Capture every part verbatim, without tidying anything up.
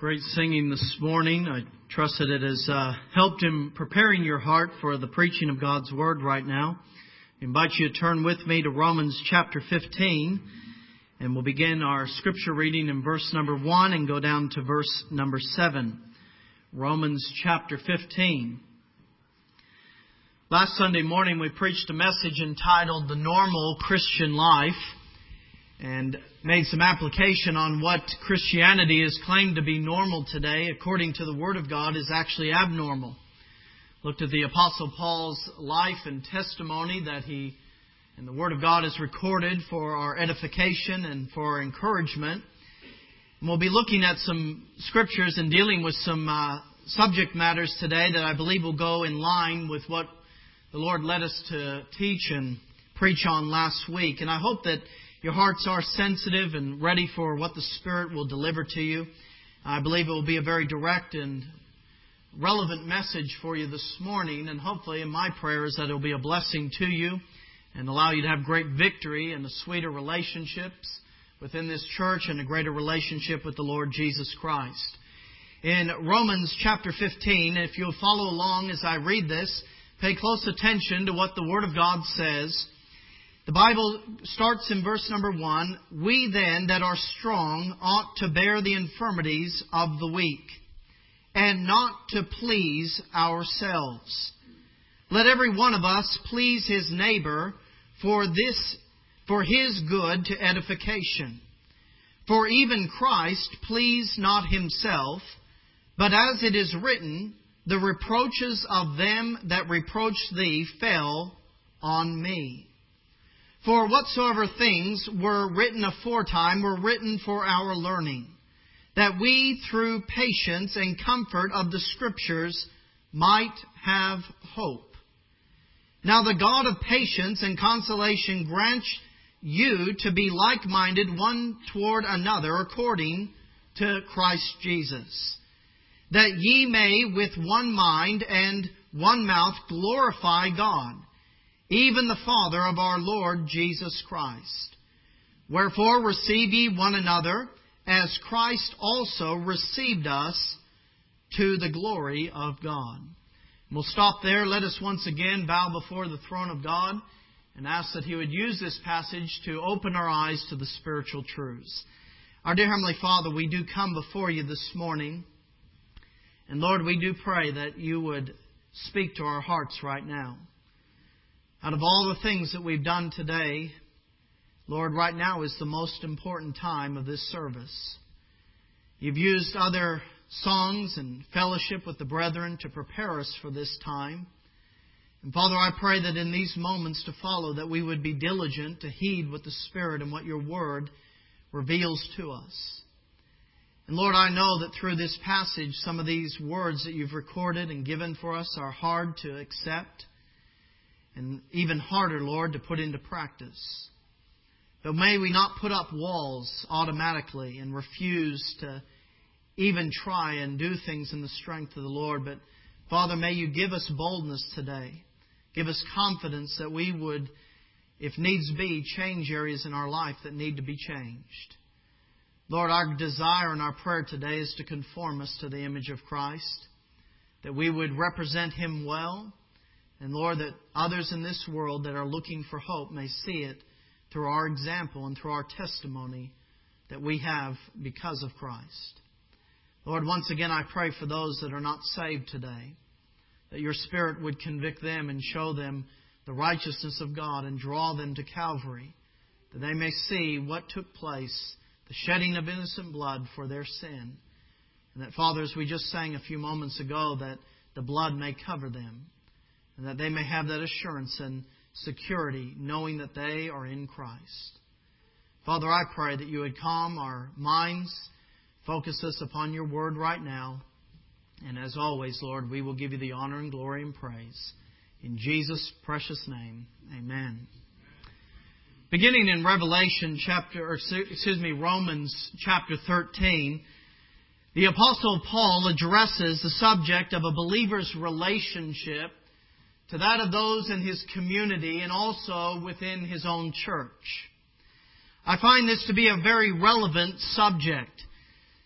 Great singing this morning. I trust that it has uh, helped in preparing your heart for the preaching of God's Word right now. I invite you to turn with me to Romans chapter fifteen, and we'll begin our scripture reading in verse number one and go down to verse number seven. Romans chapter fifteen. Last Sunday morning we preached a message entitled The Normal Christian Life, and made some application on what Christianity is claimed to be normal today, according to the Word of God, is actually abnormal. Looked at the Apostle Paul's life and testimony that he, and the Word of God is recorded for our edification and for our encouragement. And we'll be looking at some scriptures and dealing with some uh, subject matters today that I believe will go in line with what the Lord led us to teach and preach on last week. And I hope that your hearts are sensitive and ready for what the Spirit will deliver to you. I believe it will be a very direct and relevant message for you this morning. And hopefully, in my prayer is that it will be a blessing to you and allow you to have great victory and a sweeter relationships within this church and a greater relationship with the Lord Jesus Christ. In Romans chapter fifteen, if you'll follow along as I read this, pay close attention to what the Word of God says. The Bible starts in verse number one. We then that are strong ought to bear the infirmities of the weak, and not to please ourselves. Let every one of us please his neighbor for this, for his good to edification. For even Christ pleased not himself, but as it is written, the reproaches of them that reproached thee fell on me. For whatsoever things were written aforetime were written for our learning, that we through patience and comfort of the Scriptures might have hope. Now the God of patience and consolation grant you to be like-minded one toward another according to Christ Jesus, that ye may with one mind and one mouth glorify God, even the Father of our Lord Jesus Christ. Wherefore receive ye one another, as Christ also received us to the glory of God. We'll stop there. Let us once again bow before the throne of God and ask that He would use this passage to open our eyes to the spiritual truths. Our dear Heavenly Father, we do come before you this morning. And Lord, we do pray that you would speak to our hearts right now. Out of all the things that we've done today, Lord, right now is the most important time of this service. You've used other songs and fellowship with the brethren to prepare us for this time. And Father, I pray that in these moments to follow, that we would be diligent to heed what the Spirit and what your Word reveals to us. And Lord, I know that through this passage, some of these words that you've recorded and given for us are hard to accept. And even harder, Lord, to put into practice. But may we not put up walls automatically and refuse to even try and do things in the strength of the Lord. But Father, may you give us boldness today. Give us confidence that we would, if needs be, change areas in our life that need to be changed. Lord, our desire and our prayer today is to conform us to the image of Christ, that we would represent Him well. And Lord, that others in this world that are looking for hope may see it through our example and through our testimony that we have because of Christ. Lord, once again I pray for those that are not saved today, that your Spirit would convict them and show them the righteousness of God and draw them to Calvary, that they may see what took place, the shedding of innocent blood for their sin. And that, Father, as we just sang a few moments ago, that the blood may cover them. And that they may have that assurance and security, knowing that they are in Christ. Father, I pray that you would calm our minds, focus us upon your Word right now. And as always, Lord, we will give you the honor and glory and praise. In Jesus' precious name, amen. Beginning in Revelation chapter, or excuse me, Romans chapter thirteen, the Apostle Paul addresses the subject of a believer's relationship to that of those in his community and also within his own church. I find this to be a very relevant subject.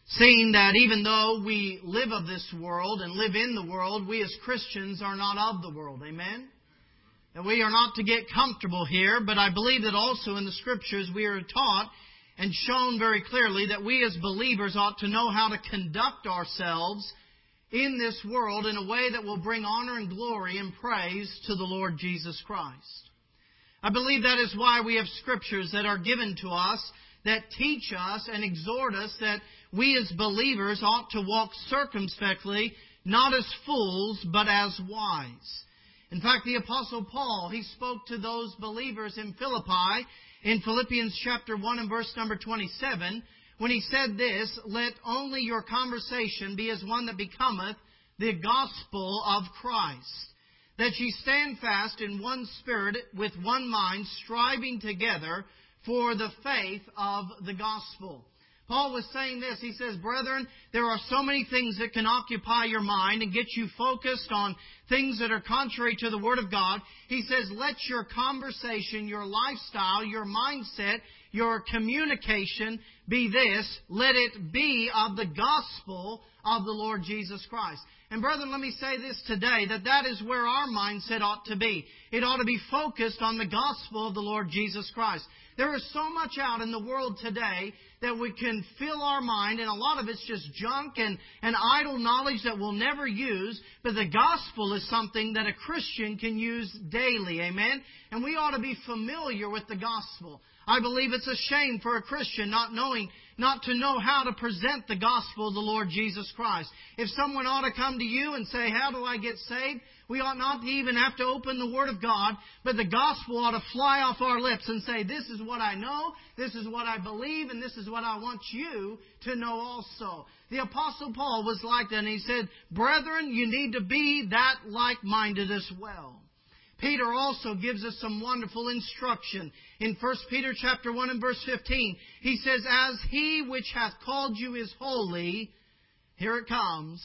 Seeing that even though we live of this world and live in the world, we as Christians are not of the world. Amen? And we are not to get comfortable here, but I believe that also in the Scriptures we are taught and shown very clearly that we as believers ought to know how to conduct ourselves in this world in a way that will bring honor and glory and praise to the Lord Jesus Christ. I believe that is why we have Scriptures that are given to us that teach us and exhort us that we as believers ought to walk circumspectly, not as fools, but as wise. In fact, the Apostle Paul, he spoke to those believers in Philippi in Philippians chapter one and verse number twenty-seven, when he said this, "Let only your conversation be as one that becometh the gospel of Christ, that ye stand fast in one spirit, with one mind, striving together for the faith of the gospel." Paul was saying this. He says, brethren, there are so many things that can occupy your mind and get you focused on things that are contrary to the Word of God. He says, let your conversation, your lifestyle, your mindset, your communication be this. Let it be of the gospel of the Lord Jesus Christ. And brethren, let me say this today, that that is where our mindset ought to be. It ought to be focused on the gospel of the Lord Jesus Christ. There is so much out in the world today that we can fill our mind, and a lot of it's just junk and, and idle knowledge that we'll never use. But the gospel is something that a Christian can use daily. Amen? And we ought to be familiar with the gospel. I believe it's a shame for a Christian not knowing, not to know how to present the gospel of the Lord Jesus Christ. If someone ought to come to you and say, how do I get saved? We ought not to even have to open the Word of God, but the gospel ought to fly off our lips and say, this is what I know, this is what I believe, and this is what I want you to know also. The Apostle Paul was like that, and he said, brethren, you need to be that like-minded as well. Peter also gives us some wonderful instruction. In First Peter chapter one and verse fifteen, he says, as he which hath called you is holy, here it comes,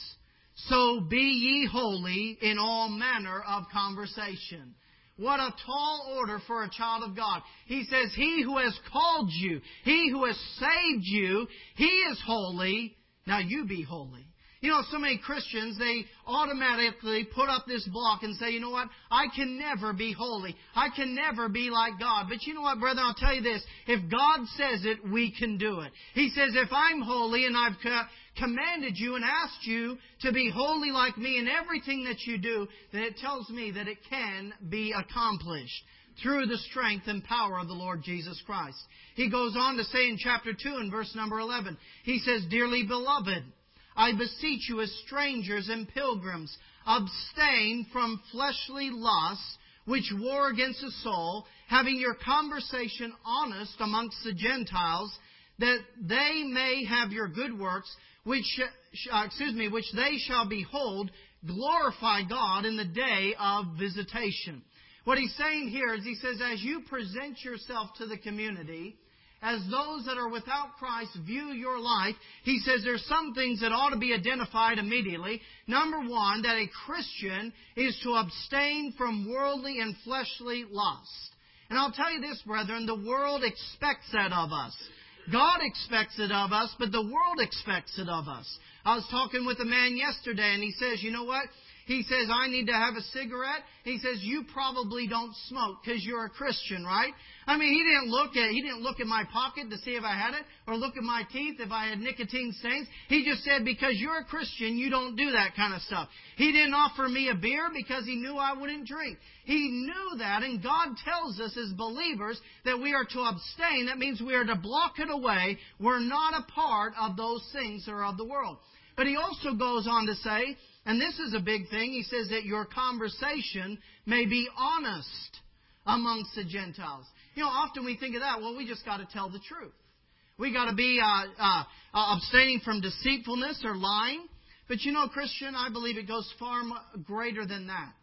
so be ye holy in all manner of conversation. What a tall order for a child of God. He says, he who has called you, he who has saved you, he is holy. Now you be holy. You know, so many Christians, they automatically put up this block and say, you know what, I can never be holy. I can never be like God. But you know what, brother, I'll tell you this. If God says it, we can do it. He says, if I'm holy and I've commanded you and asked you to be holy like me in everything that you do, then it tells me that it can be accomplished through the strength and power of the Lord Jesus Christ. He goes on to say in chapter two and verse number eleven, he says, dearly beloved, I beseech you as strangers and pilgrims, abstain from fleshly lusts which war against the soul, having your conversation honest amongst the Gentiles, that they may have your good works, which uh, excuse me, which they shall behold, glorify God in the day of visitation. What he's saying here is he says, as you present yourself to the community, as those that are without Christ view your life, he says there's some things that ought to be identified immediately. Number one, that a Christian is to abstain from worldly and fleshly lust. And I'll tell you this, brethren, the world expects that of us. God expects it of us, but the world expects it of us. I was talking with a man yesterday, and he says, you know what? He says, I need to have a cigarette. He says, you probably don't smoke because you're a Christian, right? I mean, he didn't look at he didn't look at my pocket to see if I had it or look at my teeth if I had nicotine stains. He just said, because you're a Christian, you don't do that kind of stuff. He didn't offer me a beer because he knew I wouldn't drink. He knew that, and God tells us as believers that we are to abstain. That means we are to block it away. We're not a part of those things that are of the world. But he also goes on to say, and this is a big thing, he says that your conversation may be honest amongst the Gentiles. You know, often we think of that, well, we just got to tell the truth. We got to be uh, uh, uh, abstaining from deceitfulness or lying. But you know, Christian, I believe it goes far greater than that.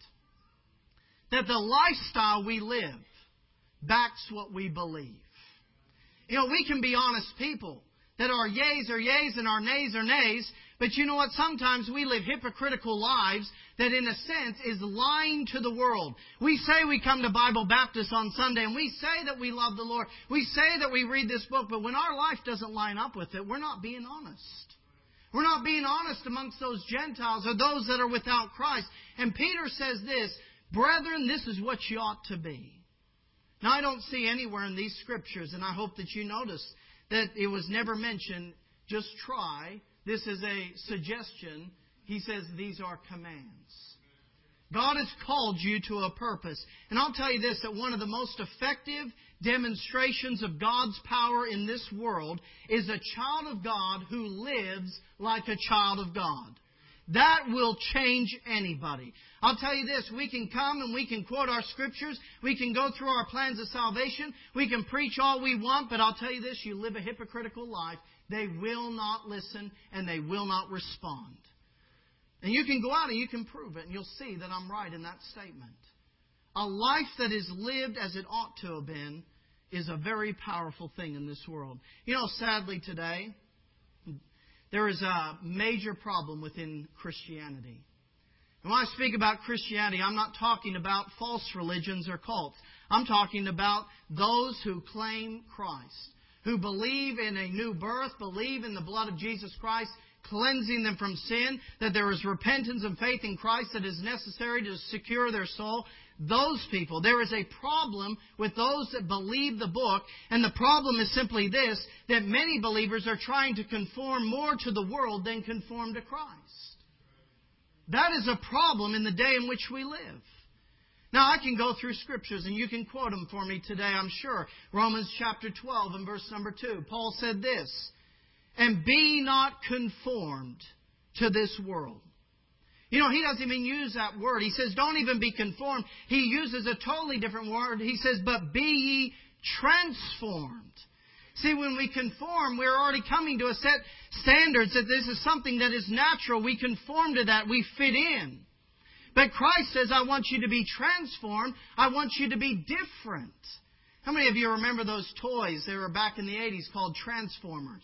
That the lifestyle we live backs what we believe. You know, we can be honest people. That our yeas are yeas and our nays are nays. But you know what? Sometimes we live hypocritical lives that in a sense is lying to the world. We say we come to Bible Baptist on Sunday and we say that we love the Lord. We say that we read this book, but when our life doesn't line up with it, we're not being honest. We're not being honest amongst those Gentiles or those that are without Christ. And Peter says this, brethren, this is what you ought to be. Now, I don't see anywhere in these Scriptures, and I hope that you notice that it was never mentioned, just try. This is a suggestion. He says these are commands. God has called you to a purpose. And I'll tell you this, that one of the most effective demonstrations of God's power in this world is a child of God who lives like a child of God. That will change anybody. I'll tell you this, we can come and we can quote our Scriptures, we can go through our plans of salvation, we can preach all we want, but I'll tell you this, you live a hypocritical life, they will not listen and they will not respond. And you can go out and you can prove it, and you'll see that I'm right in that statement. A life that is lived as it ought to have been is a very powerful thing in this world. You know, sadly today, there is a major problem within Christianity. And when I speak about Christianity, I'm not talking about false religions or cults. I'm talking about those who claim Christ, who believe in a new birth, believe in the blood of Jesus Christ, cleansing them from sin, that there is repentance and faith in Christ that is necessary to secure their soul. Those people, there is a problem with those that believe the book, and the problem is simply this, that many believers are trying to conform more to the world than conform to Christ. That is a problem in the day in which we live. Now, I can go through Scriptures, and you can quote them for me today, I'm sure. Romans chapter twelve and verse number two. Paul said this, and be not conformed to this world. You know, he doesn't even use that word. He says, don't even be conformed. He uses a totally different word. He says, but be ye transformed. See, when we conform, we're already coming to a set standards that this is something that is natural. We conform to that. We fit in. But Christ says, I want you to be transformed. I want you to be different. How many of you remember those toys? They were back in the eighties called Transformers.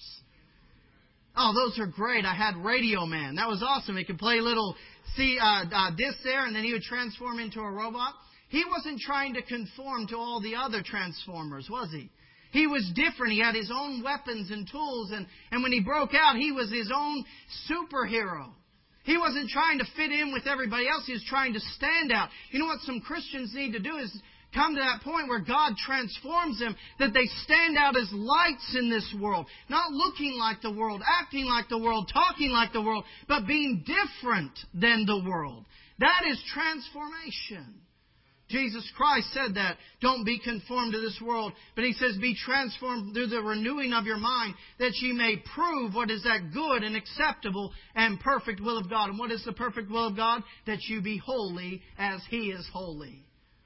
Oh, those are great. I had Radio Man. That was awesome. He could play little see uh, uh, discs there, and then he would transform into a robot. He wasn't trying to conform to all the other Transformers, was he? He was different. He had his own weapons and tools, and, and when he broke out, he was his own superhero. He wasn't trying to fit in with everybody else. He was trying to stand out. You know what some Christians need to do is come to that point where God transforms them, that they stand out as lights in this world. Not looking like the world, acting like the world, talking like the world, but being different than the world. That is transformation. Jesus Christ said that. Don't be conformed to this world. But He says, be transformed through the renewing of your mind, that ye may prove what is that good and acceptable and perfect will of God. And what is the perfect will of God? That you be holy as He is holy.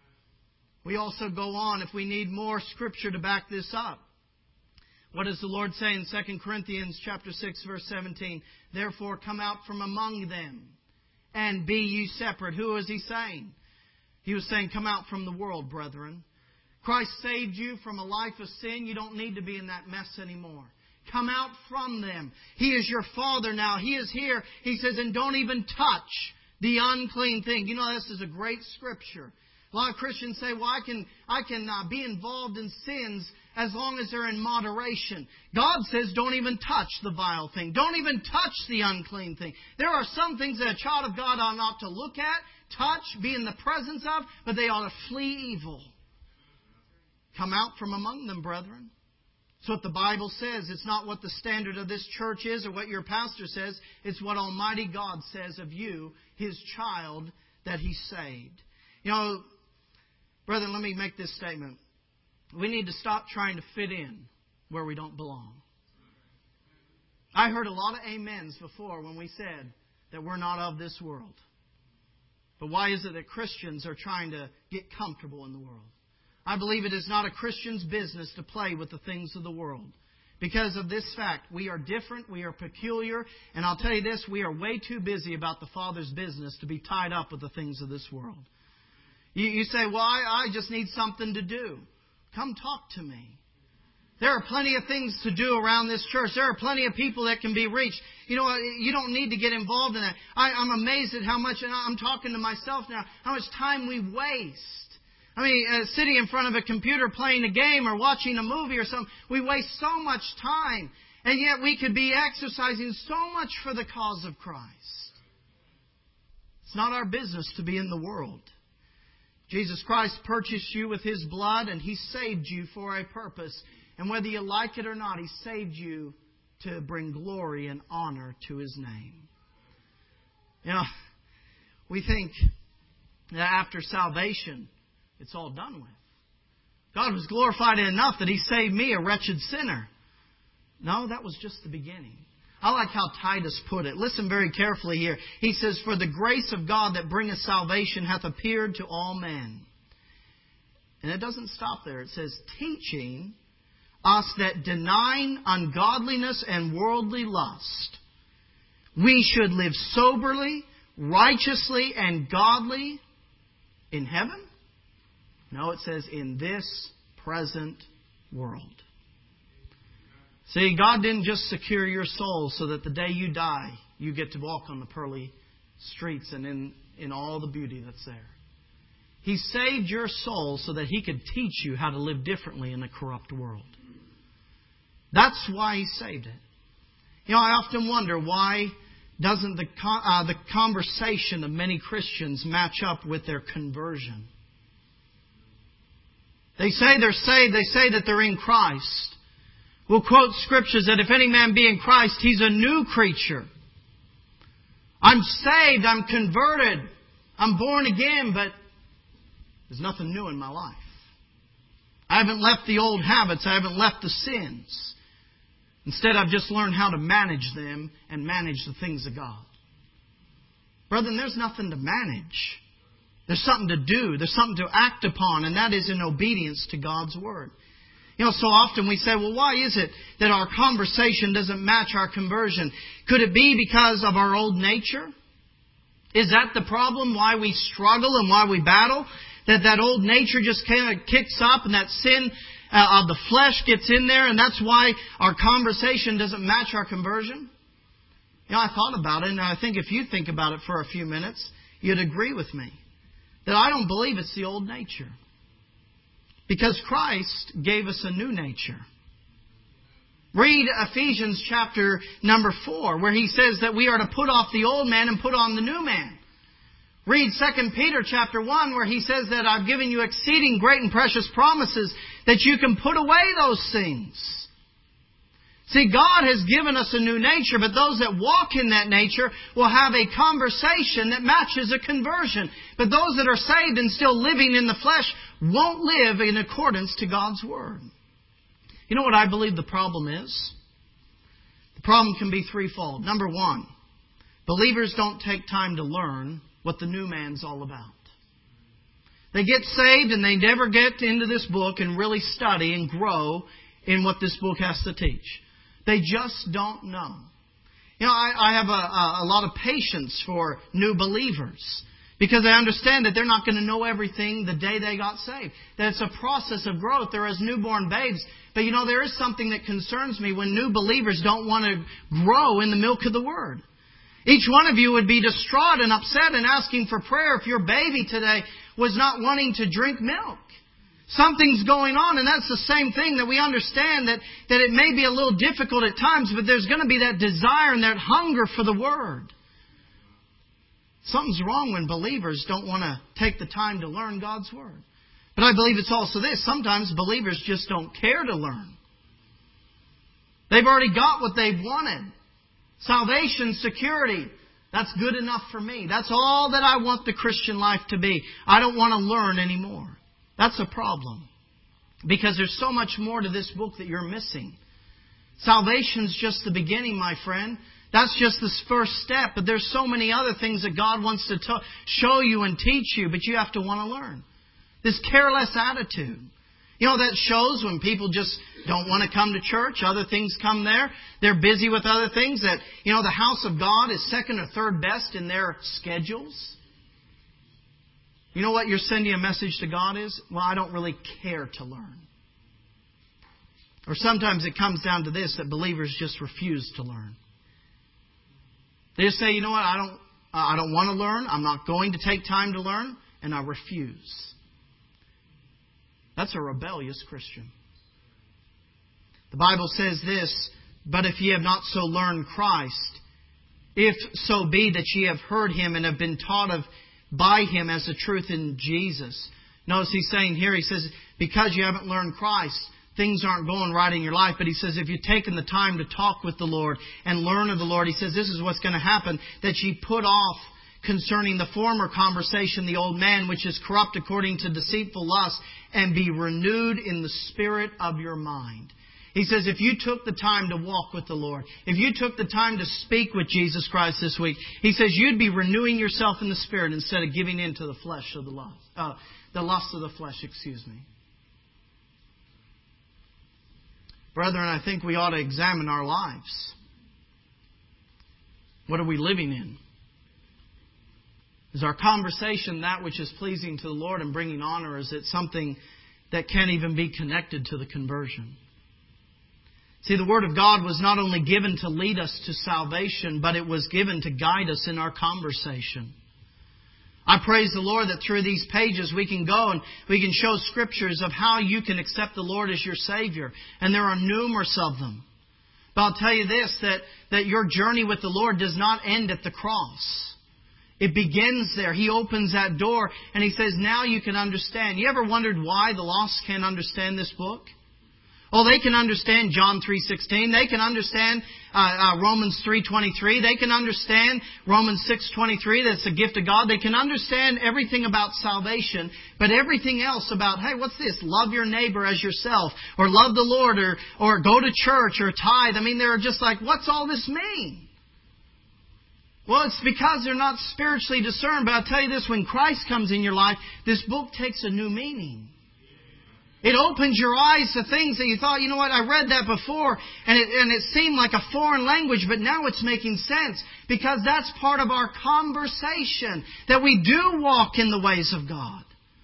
We also go on if we need more Scripture to back this up. What does the Lord say in Second Corinthians chapter six, verse seventeen? Therefore come out from among them, and be ye separate. Who is He saying? He was saying, come out from the world, brethren. Christ saved you from a life of sin. You don't need to be in that mess anymore. Come out from them. He is your Father now. He is here. He says, and don't even touch the unclean thing. You know, this is a great Scripture. A lot of Christians say, well, I can, I can uh, be involved in sins as long as they're in moderation. God says, don't even touch the vile thing. Don't even touch the unclean thing. There are some things that a child of God ought not to look at, touch, be in the presence of, but they ought to flee evil. Come out from among them, brethren. It's what the Bible says. It's not what the standard of this church is or what your pastor says. It's what Almighty God says of you, His child, that He saved. You know, brethren, let me make this statement. We need to stop trying to fit in where we don't belong. I heard a lot of amens before when we said that we're not of this world. But why is it that Christians are trying to get comfortable in the world? I believe it is not a Christian's business to play with the things of the world. Because of this fact, we are different, we are peculiar, and I'll tell you this, we are way too busy about the Father's business to be tied up with the things of this world. You, you say, well, I, I just need something to do. Come talk to me. There are plenty of things to do around this church. There are plenty of people that can be reached. You know, you don't need to get involved in that. I, I'm amazed at how much, and I'm talking to myself now, how much time we waste. I mean, uh, sitting in front of a computer playing a game or watching a movie or something, we waste so much time. And yet we could be exercising so much for the cause of Christ. It's not our business to be in the world. Jesus Christ purchased you with His blood, and He saved you for a purpose. And whether you like it or not, He saved you to bring glory and honor to His name. You know, we think that after salvation, it's all done with. God was glorified enough that He saved me, a wretched sinner. No, that was just the beginning. I like how Titus put it. Listen very carefully here. He says, "For the grace of God that bringeth salvation hath appeared to all men." And it doesn't stop there. It says, "Teaching us that denying ungodliness and worldly lust, we should live soberly, righteously, and godly in heaven?" No, it says, "in this present world." See, God didn't just secure your soul so that the day you die, you get to walk on the pearly streets and in, in all the beauty that's there. He saved your soul so that He could teach you how to live differently in a corrupt world. That's why He saved it. You know, I often wonder, why doesn't the uh, the conversation of many Christians match up with their conversion? They say they're saved. They say that they're in Christ. We'll quote scriptures that if any man be in Christ, he's a new creature. I'm saved. I'm converted. I'm born again, but there's nothing new in my life. I haven't left the old habits. I haven't left the sins. Instead, I've just learned how to manage them and manage the things of God. Brethren, there's nothing to manage. There's something to do. There's something to act upon, and that is in obedience to God's Word. You know, so often we say, well, why is it that our conversation doesn't match our conversion? Could it be because of our old nature? Is that the problem, why we struggle and why we battle? That that old nature just kind of kicks up and that sin uh, of the flesh gets in there, and that's why our conversation doesn't match our conversion? You know, I thought about it, and I think if you think about it for a few minutes, you'd agree with me that I don't believe it's the old nature. Because Christ gave us a new nature. Read Ephesians chapter number four, where He says that we are to put off the old man and put on the new man. Read Second Peter chapter one, where He says that I've given you exceeding great and precious promises that you can put away those things. See, God has given us a new nature, but those that walk in that nature will have a conversation that matches a conversion. But those that are saved and still living in the flesh won't live in accordance to God's Word. You know what I believe the problem is? The problem can be threefold. Number one, believers don't take time to learn what the new man's all about. They get saved and they never get into this book and really study and grow in what this book has to teach. They just don't know. You know, I, I have a, a, a lot of patience for new believers because I understand that they're not going to know everything the day they got saved. That it's a process of growth. They're as newborn babes. But you know, there is something that concerns me when new believers don't want to grow in the milk of the Word. Each one of you would be distraught and upset and asking for prayer if your baby today was not wanting to drink milk. Something's going on, and that's the same thing that we understand that, that it may be a little difficult at times, but there's going to be that desire and that hunger for the Word. Something's wrong when believers don't want to take the time to learn God's Word. But I believe it's also this. Sometimes believers just don't care to learn. They've already got what they've wanted. Salvation, security. That's good enough for me. That's all that I want the Christian life to be. I don't want to learn anymore. That's a problem. Because there's so much more to this book that you're missing. Salvation's just the beginning, my friend. That's just the first step. But there's so many other things that God wants to t- show you and teach you, but you have to want to learn. This careless attitude. You know, that shows when people just don't want to come to church. Other things come there. They're busy with other things. That, you know, the house of God is second or third best in their schedules. You know what your sending a message to God is? Well, I don't really care to learn. Or sometimes it comes down to this, that believers just refuse to learn. They just say, you know what, I don't, I don't want to learn. I'm not going to take time to learn. And I refuse. That's a rebellious Christian. The Bible says this, But if ye have not so learned Christ, if so be that ye have heard Him and have been taught of by Him as the truth in Jesus. Notice He's saying here, He says, because you haven't learned Christ, things aren't going right in your life. But He says, if you've taken the time to talk with the Lord and learn of the Lord, He says, this is what's going to happen, that ye put off concerning the former conversation the old man, which is corrupt according to deceitful lust, and be renewed in the spirit of your mind. He says, if you took the time to walk with the Lord, if you took the time to speak with Jesus Christ this week, He says you'd be renewing yourself in the Spirit instead of giving in to the flesh of the lust, uh, the lust of the flesh, excuse me. Brethren, I think we ought to examine our lives. What are we living in? Is our conversation that which is pleasing to the Lord and bringing honor? Or is it something that can't even be connected to the conversion? See, the Word of God was not only given to lead us to salvation, but it was given to guide us in our conversation. I praise the Lord that through these pages we can go and we can show scriptures of how you can accept the Lord as your Savior. And there are numerous of them. But I'll tell you this, that, that your journey with the Lord does not end at the cross. It begins there. He opens that door and He says, now you can understand. You ever wondered why the lost can't understand this book? Oh, they can understand John three sixteen. They can understand uh, uh, Romans three twenty-three. They can understand Romans six twenty-three. That's a gift of God. They can understand everything about salvation, but everything else about, hey, what's this? Love your neighbor as yourself, or love the Lord, or or go to church, or tithe. I mean, they're just like, what's all this mean? Well, it's because they're not spiritually discerned. But I'll tell you this, when Christ comes in your life, this book takes a new meaning. It opens your eyes to things that you thought, you know what, I read that before, and it, and it seemed like a foreign language, but now it's making sense. Because that's part of our conversation, that we do walk in the ways of God.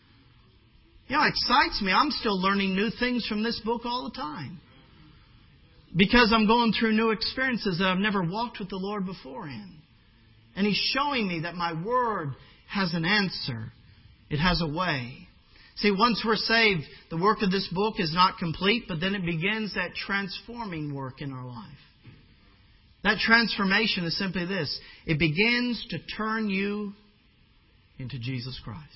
You know, it excites me. I'm still learning new things from this book all the time. Because I'm going through new experiences that I've never walked with the Lord before in. And He's showing me that my Word has an answer. It has a way. See, once we're saved, the work of this book is not complete, but then it begins that transforming work in our life. That transformation is simply this. It begins to turn you into Jesus Christ.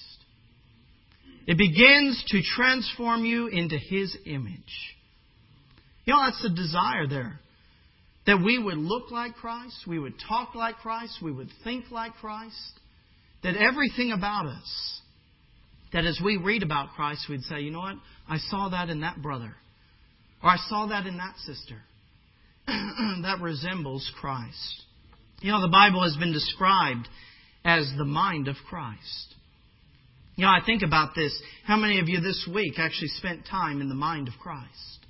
It begins to transform you into His image. You know, that's the desire there. That we would look like Christ, we would talk like Christ, we would think like Christ. That everything about us, that as we read about Christ, we'd say, you know what? I saw that in that brother. Or I saw that in that sister. That resembles Christ. You know, the Bible has been described as the mind of Christ. You know, I think about this. How many of you this week actually spent time in the mind of Christ?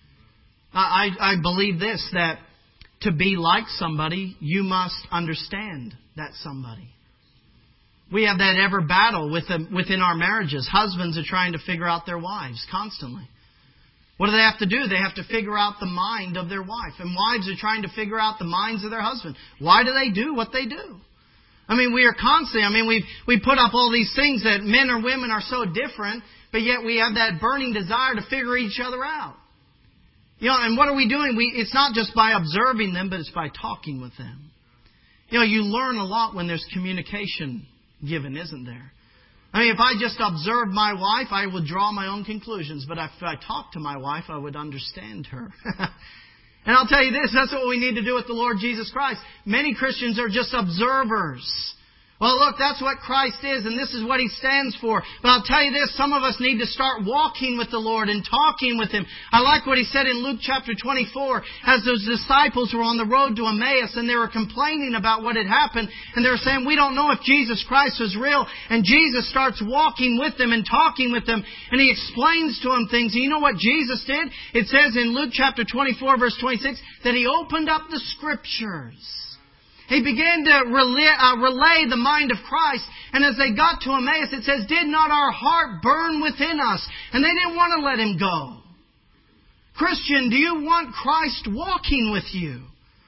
I, I believe this, that to be like somebody, you must understand that somebody. We have that ever battle within our marriages. Husbands are trying to figure out their wives constantly. What do they have to do? They have to figure out the mind of their wife. And wives are trying to figure out the minds of their husband. Why do they do what they do? I mean, we are constantly, I mean, we we put up all these things that men or women are so different, but yet we have that burning desire to figure each other out. You know, and what are we doing? We It's not just by observing them, but it's by talking with them. You know, you learn a lot when there's communication given, isn't there? I mean, if I just observed my wife, I would draw my own conclusions. But if I talked to my wife, I would understand her. And I'll tell you this, that's what we need to do with the Lord Jesus Christ. Many Christians are just observers. Well, look, that's what Christ is, and this is what He stands for. But I'll tell you this, some of us need to start walking with the Lord and talking with Him. I like what He said in Luke chapter twenty-four, as those disciples were on the road to Emmaus, and they were complaining about what had happened, and they were saying, we don't know if Jesus Christ was real. And Jesus starts walking with them and talking with them, and He explains to them things. And you know what Jesus did? It says in Luke chapter twenty-four, verse twenty-six, that He opened up the Scriptures. He began to relay, uh, relay the mind of Christ. And as they got to Emmaus, it says, did not our heart burn within us? And they didn't want to let Him go. Christian, do you want Christ walking with you?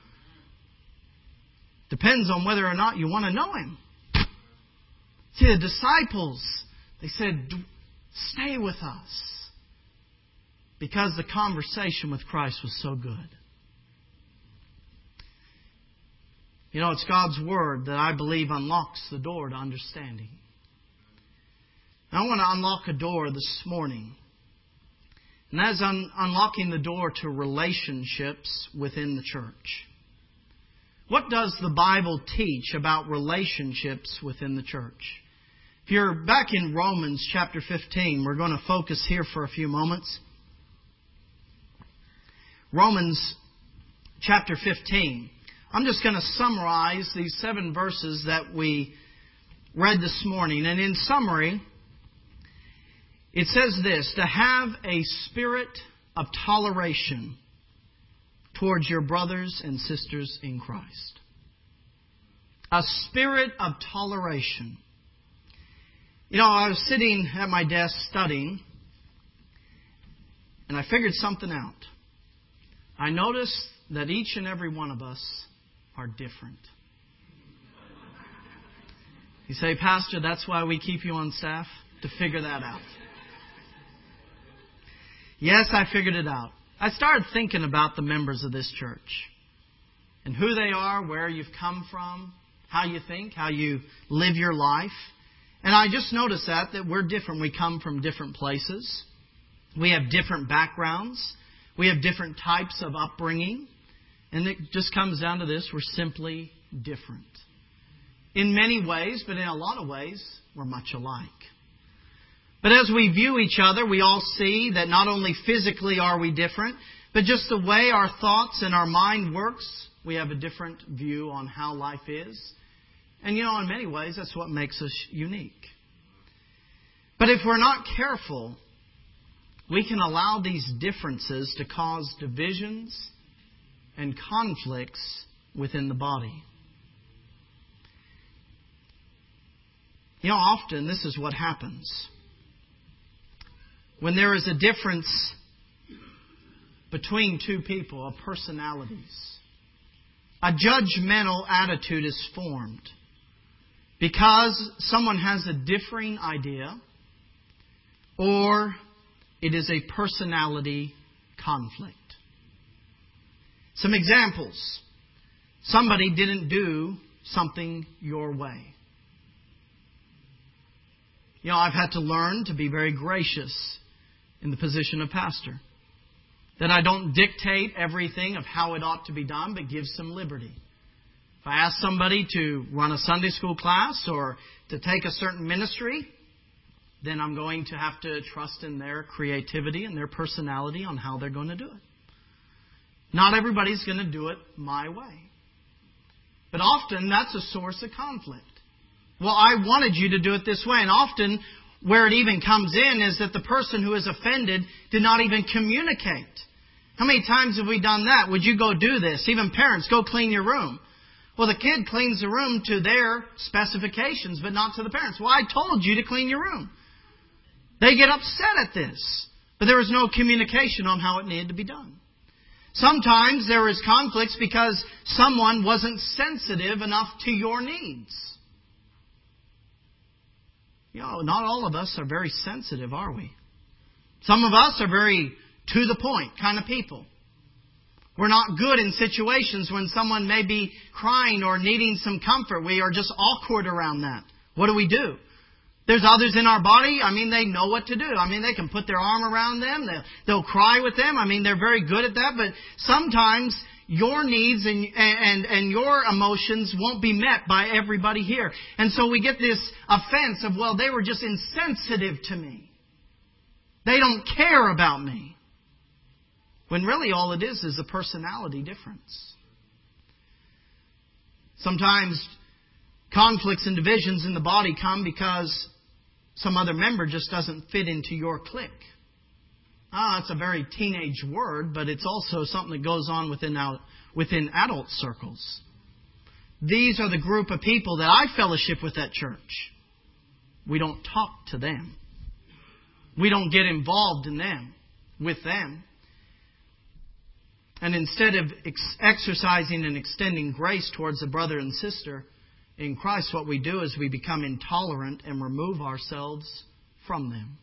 Depends on whether or not you want to know Him. See, the disciples, they said, stay with us. Because the conversation with Christ was so good. You know, it's God's Word that I believe unlocks the door to understanding. I want to unlock a door this morning. And that is un- unlocking the door to relationships within the church. What does the Bible teach about relationships within the church? If you're back in Romans chapter fifteen, we're going to focus here for a few moments. Romans chapter fifteen. I'm just going to summarize these seven verses that we read this morning. And in summary, it says this: to have a spirit of toleration towards your brothers and sisters in Christ. A spirit of toleration. You know, I was sitting at my desk studying, and I figured something out. I noticed that each and every one of us are different. You say, Pastor, that's why we keep you on staff? To figure that out. Yes, I figured it out. I started thinking about the members of this church and who they are, where you've come from, how you think, how you live your life. And I just noticed that, that we're different. We come from different places. We have different backgrounds. We have different types of upbringing. And it just comes down to this: we're simply different. In many ways, but in a lot of ways, we're much alike. But as we view each other, we all see that not only physically are we different, but just the way our thoughts and our mind works, we have a different view on how life is. And you know, in many ways, that's what makes us unique. But if we're not careful, we can allow these differences to cause divisions and conflicts within the body. You know, often this is what happens. When there is a difference between two people, of personalities, a judgmental attitude is formed because someone has a differing idea, or it is a personality conflict. Some examples. Somebody didn't do something your way. You know, I've had to learn to be very gracious in the position of pastor. That I don't dictate everything of how it ought to be done, but give some liberty. If I ask somebody to run a Sunday school class or to take a certain ministry, then I'm going to have to trust in their creativity and their personality on how they're going to do it. Not everybody's going to do it my way. But often that's a source of conflict. Well, I wanted you to do it this way. And often where it even comes in is that the person who is offended did not even communicate. How many times have we done that? Would you go do this? Even parents, go clean your room. Well, the kid cleans the room to their specifications, but not to the parents. Well, I told you to clean your room. They get upset at this. But there was no communication on how it needed to be done. Sometimes there is conflicts because someone wasn't sensitive enough to your needs. You know, not all of us are very sensitive, are we? Some of us are very to the point kind of people. We're not good in situations when someone may be crying or needing some comfort. We are just awkward around that. What do we do? There's others in our body, I mean, they know what to do. I mean, they can put their arm around them. They'll, they'll cry with them. I mean, they're very good at that. But sometimes your needs and, and, and your emotions won't be met by everybody here. And so we get this offense of, well, they were just insensitive to me. They don't care about me. When really all it is is a personality difference. Sometimes conflicts and divisions in the body come because some other member just doesn't fit into your clique. Ah, it's a very teenage word, but it's also something that goes on within our, within adult circles. These are the group of people that I fellowship with at church. We don't talk to them. We don't get involved in them, with them. And instead of ex- exercising and extending grace towards a brother and sister in Christ, what we do is we become intolerant and remove ourselves from them.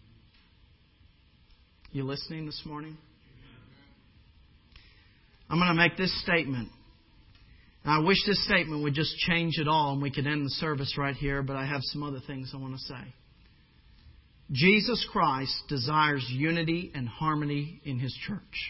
You listening this morning? I'm going to make this statement. I wish this statement would just change it all and we could end the service right here, but I have some other things I want to say. Jesus Christ desires unity and harmony in His church.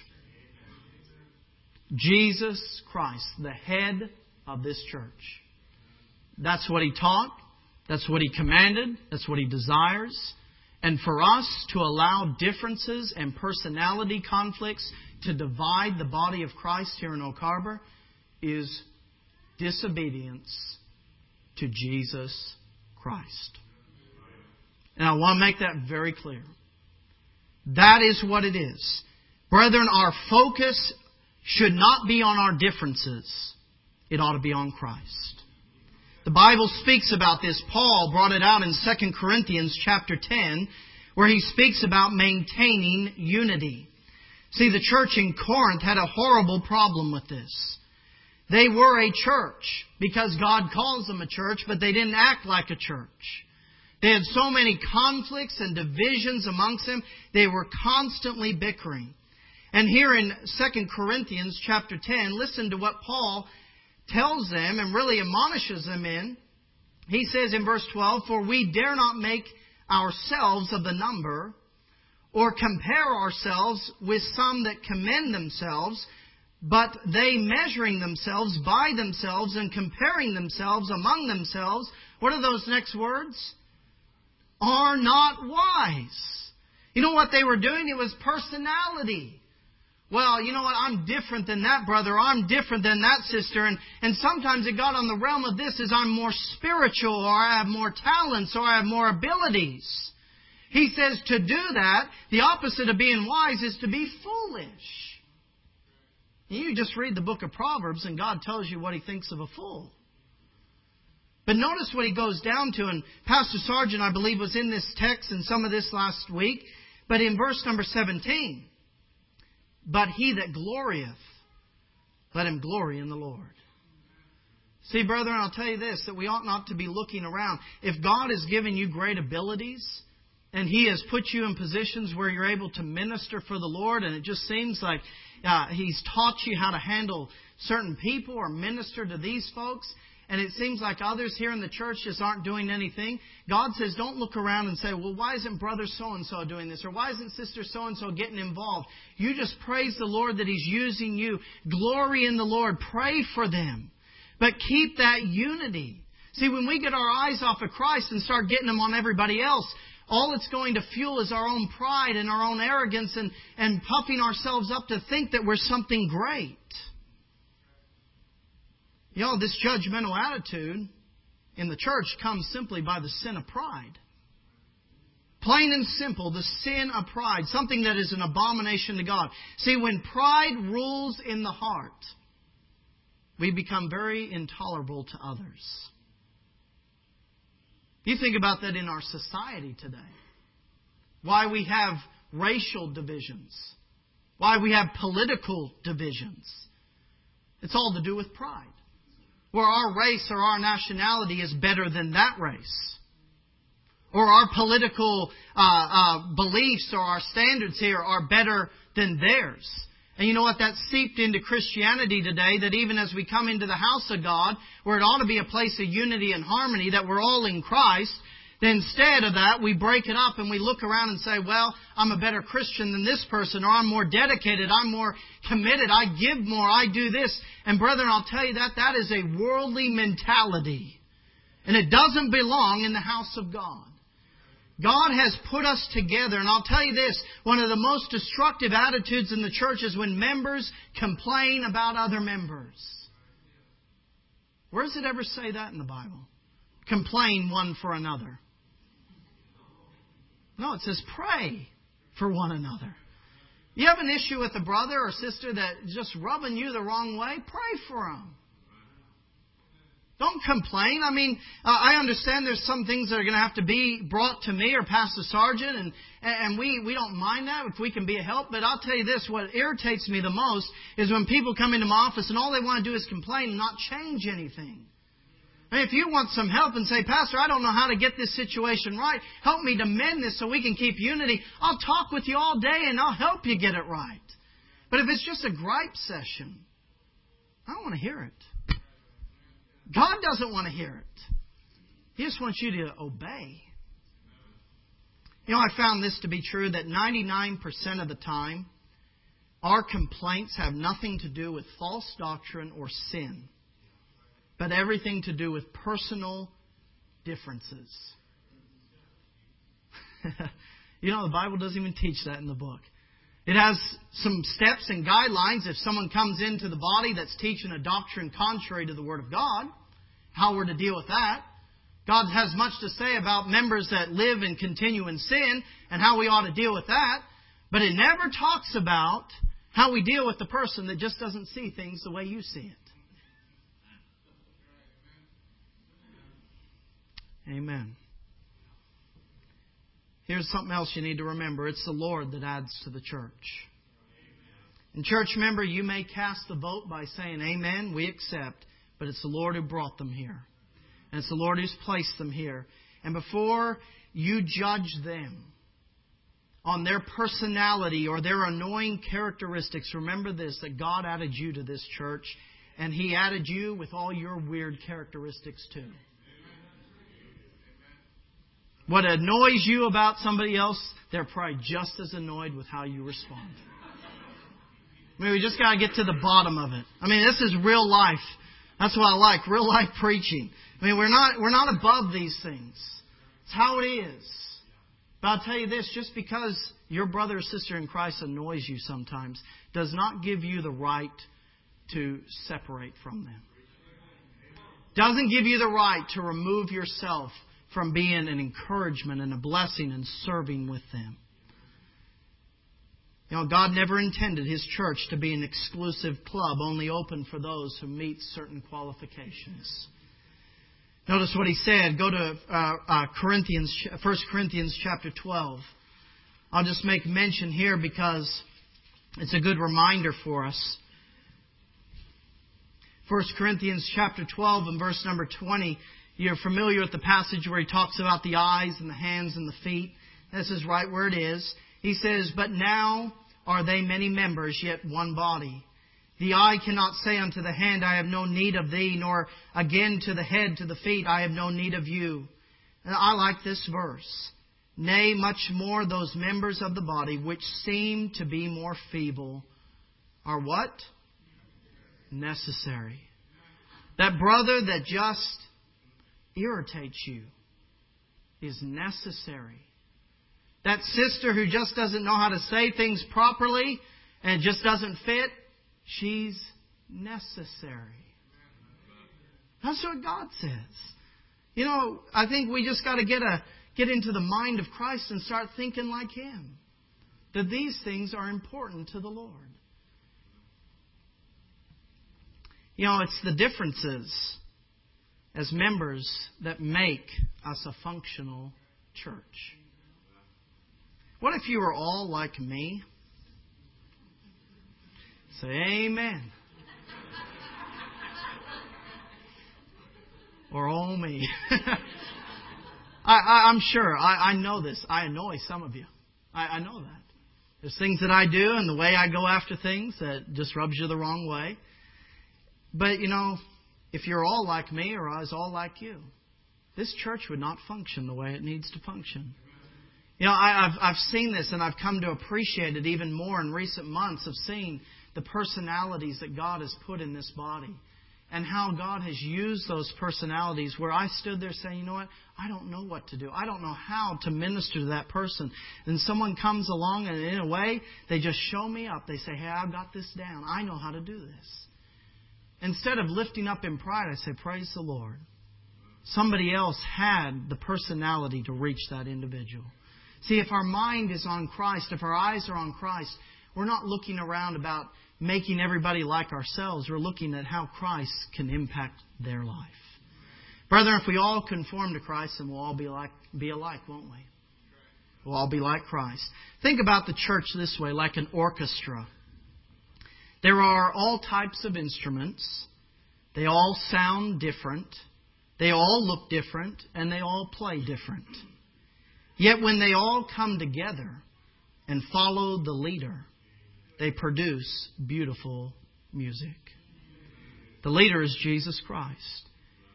Jesus Christ, the head of this church. That's what He taught. That's what He commanded. That's what He desires. And for us to allow differences and personality conflicts to divide the body of Christ here in Oak Harbor is disobedience to Jesus Christ. And I want to make that very clear. That is what it is. Brethren, our focus should not be on our differences. It ought to be on Christ. The Bible speaks about this. Paul brought it out in Second Corinthians chapter ten, where he speaks about maintaining unity. See, the church in Corinth had a horrible problem with this. They were a church because God calls them a church, but they didn't act like a church. They had so many conflicts and divisions amongst them, they were constantly bickering. And here in Second Corinthians chapter ten, listen to what Paul tells them and really admonishes them in. He says in verse twelve, "For we dare not make ourselves of the number, or compare ourselves with some that commend themselves, but they measuring themselves by themselves and comparing themselves among themselves," what are those next words? "Are not wise." You know what they were doing? It was personality. Well, you know what? I'm different than that brother. I'm different than that sister. And, and sometimes it got on the realm of this is I'm more spiritual, or I have more talents, or I have more abilities. He says to do that, the opposite of being wise is to be foolish. You just read the book of Proverbs and God tells you what He thinks of a fool. But notice what he goes down to, and Pastor Sargent, I believe, was in this text and some of this last week. But in verse number seventeen, "But he that glorieth, let him glory in the Lord." See, brethren, I'll tell you this, that we ought not to be looking around. If God has given you great abilities, and He has put you in positions where you're able to minister for the Lord, and it just seems like uh, He's taught you how to handle certain people or minister to these folks, and it seems like others here in the church just aren't doing anything. God says, don't look around and say, well, why isn't brother so-and-so doing this? Or why isn't sister so-and-so getting involved? You just praise the Lord that He's using you. Glory in the Lord. Pray for them. But keep that unity. See, when we get our eyes off of Christ and start getting them on everybody else, all it's going to fuel is our own pride and our own arrogance and, and puffing ourselves up to think that we're something great. You know, this judgmental attitude in the church comes simply by the sin of pride. Plain and simple, the sin of pride. Something that is an abomination to God. See, when pride rules in the heart, we become very intolerable to others. You think about that in our society today. Why we have racial divisions. Why we have political divisions. It's all to do with pride. Where our race or our nationality is better than that race. Or our political uh, uh, beliefs or our standards here are better than theirs. And you know what? That's seeped into Christianity today, that even as we come into the house of God, where it ought to be a place of unity and harmony, that we're all in Christ, then instead of that, we break it up and we look around and say, well, I'm a better Christian than this person, or I'm more dedicated, I'm more committed, I give more, I do this. And brethren, I'll tell you that, that is a worldly mentality. And it doesn't belong in the house of God. God has put us together, and I'll tell you this, one of the most destructive attitudes in the church is when members complain about other members. Where does it ever say that in the Bible? Complain one for another. No, it says pray for one another. You have an issue with a brother or sister that's just rubbing you the wrong way? Pray for them. Don't complain. I mean, uh, I understand there's some things that are going to have to be brought to me or Pastor Sargent, and and we, we don't mind that if we can be a help. But I'll tell you this, what irritates me the most is when people come into my office and all they want to do is complain and not change anything. I mean, if you want some help and say, Pastor, I don't know how to get this situation right. Help me to mend this so we can keep unity. I'll talk with you all day and I'll help you get it right. But if it's just a gripe session, I don't want to hear it. God doesn't want to hear it. He just wants you to obey. You know, I found this to be true, that ninety-nine percent of the time, our complaints have nothing to do with false doctrine or sin, but everything to do with personal differences. You know, the Bible doesn't even teach that in the book. It has some steps and guidelines if someone comes into the body that's teaching a doctrine contrary to the Word of God, how we're to deal with that. God has much to say about members that live and continue in sin and how we ought to deal with that. But it never talks about how we deal with the person that just doesn't see things the way you see it. Amen. Here's something else you need to remember. It's the Lord that adds to the church. And church member, you may cast the vote by saying, Amen, we accept. But it's the Lord who brought them here. And it's the Lord who's placed them here. And before you judge them on their personality or their annoying characteristics, remember this, that God added you to this church. And He added you with all your weird characteristics too. What annoys you about somebody else, they're probably just as annoyed with how you respond. I mean, we just got to get to the bottom of it. I mean, this is real life. That's what I like, real life preaching. I mean, we're not we're not above these things. It's how it is. But I'll tell you this, just because your brother or sister in Christ annoys you sometimes does not give you the right to separate from them. Doesn't give you the right to remove yourself from being an encouragement and a blessing and serving with them. You know, God never intended His church to be an exclusive club only open for those who meet certain qualifications. Notice what He said. Go to uh, uh, Corinthians, First Corinthians chapter twelve. I'll just make mention here because it's a good reminder for us. First Corinthians chapter twelve and verse number twenty. You're familiar with the passage where he talks about the eyes and the hands and the feet. This is right where it is. He says, But now are they many members, yet one body. The eye cannot say unto the hand, I have no need of thee, nor again to the head, to the feet, I have no need of you. And I like this verse. Nay, much more those members of the body which seem to be more feeble are what? Necessary. That brother that just irritates you is necessary. That sister who just doesn't know how to say things properly and just doesn't fit, she's necessary. That's what God says. You know, I think we just got to get a get into the mind of Christ and start thinking like Him. That these things are important to the Lord. You know, it's the differences as members that make us a functional church. What if you were all like me? Say amen. Or oh me. I, I, I'm sure. I, I know this. I annoy some of you. I, I know that. There's things that I do and the way I go after things that just rubs you the wrong way. But, you know, if you're all like me or I was all like you, this church would not function the way it needs to function. You know, I, I've, I've seen this and I've come to appreciate it even more in recent months of seeing the personalities that God has put in this body and how God has used those personalities where I stood there saying, you know what, I don't know what to do. I don't know how to minister to that person. And someone comes along and in a way, they just show me up. They say, hey, I've got this down. I know how to do this. Instead of lifting up in pride, I say, praise the Lord. Somebody else had the personality to reach that individual. See, if our mind is on Christ, if our eyes are on Christ, we're not looking around about making everybody like ourselves. We're looking at how Christ can impact their life. Brethren, if we all conform to Christ, then we'll all be like be alike, won't we? We'll all be like Christ. Think about the church this way, like an orchestra. There are all types of instruments. They all sound different. They all look different. And they all play different. Yet when they all come together and follow the leader, they produce beautiful music. The leader is Jesus Christ.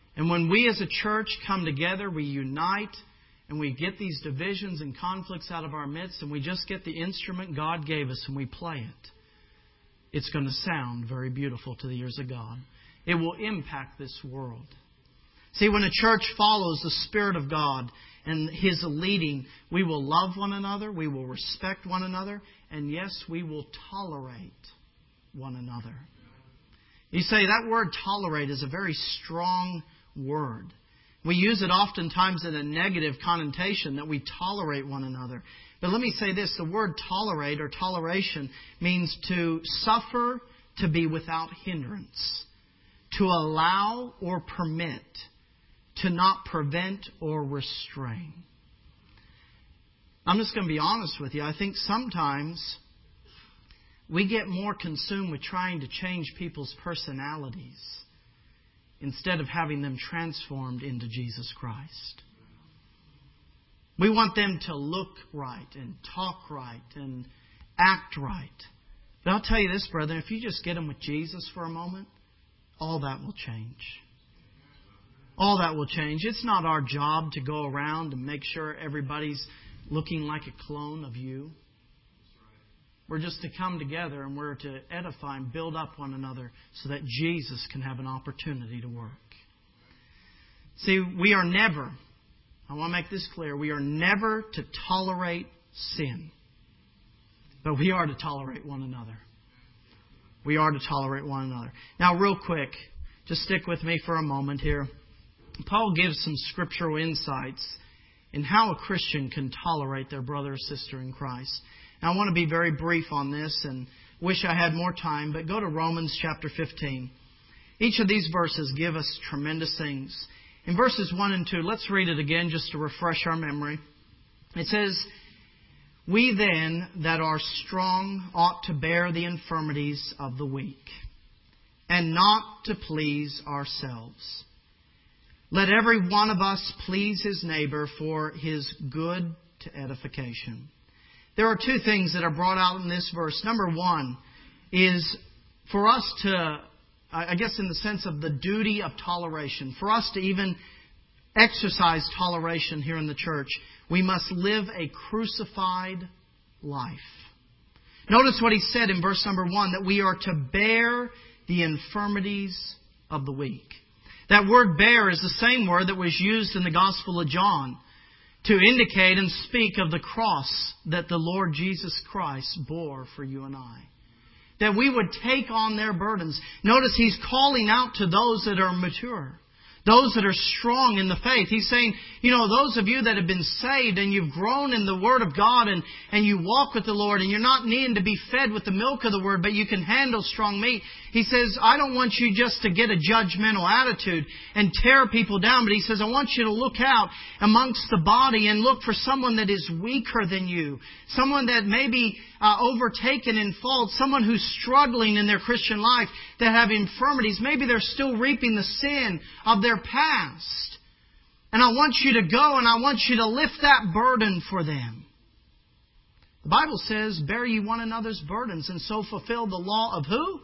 And when we as a church come together, we unite, and we get these divisions and conflicts out of our midst, and we just get the instrument God gave us and we play it, it's going to sound very beautiful to the ears of God. It will impact this world. See, when a church follows the Spirit of God and His leading, we will love one another, we will respect one another, and yes, we will tolerate one another. You say that word tolerate is a very strong word. We use it oftentimes in a negative connotation, that we tolerate one another. But let me say this, the word tolerate or toleration means to suffer, to be without hindrance, to allow or permit, to not prevent or restrain. I'm just going to be honest with you. I think sometimes we get more consumed with trying to change people's personalities instead of having them transformed into Jesus Christ. We want them to look right and talk right and act right. But I'll tell you this, brother, if you just get them with Jesus for a moment, all that will change. All that will change. It's not our job to go around and make sure everybody's looking like a clone of you. We're just to come together and we're to edify and build up one another so that Jesus can have an opportunity to work. See, we are never, I want to make this clear, we are never to tolerate sin. But we are to tolerate one another. We are to tolerate one another. Now, real quick, just stick with me for a moment here. Paul gives some scriptural insights in how a Christian can tolerate their brother or sister in Christ. Now, I want to be very brief on this and wish I had more time, but go to Romans chapter fifteen. Each of these verses give us tremendous things. In verses one and two, let's read it again just to refresh our memory. It says, "We then that are strong ought to bear the infirmities of the weak, and not to please ourselves. Let every one of us please his neighbor for his good to edification." There are two things that are brought out in this verse. Number one is for us to, I guess in the sense of the duty of toleration, for us to even exercise toleration here in the church, we must live a crucified life. Notice what he said in verse number one, that we are to bear the infirmities of the weak. That word bear is the same word that was used in the Gospel of John to indicate and speak of the cross that the Lord Jesus Christ bore for you and I. That we would take on their burdens. Notice He's calling out to those that are mature. Those that are strong in the faith. He's saying, you know, those of you that have been saved and you've grown in the Word of God and, and you walk with the Lord and you're not needing to be fed with the milk of the Word, but you can handle strong meat. He says, I don't want you just to get a judgmental attitude and tear people down, but He says, I want you to look out amongst the body and look for someone that is weaker than you. Someone that may be uh, overtaken in fault. Someone who's struggling in their Christian life, that have infirmities. Maybe they're still reaping the sin of their past. And I want you to go and I want you to lift that burden for them. The Bible says, bear ye one another's burdens and so fulfill the law of who?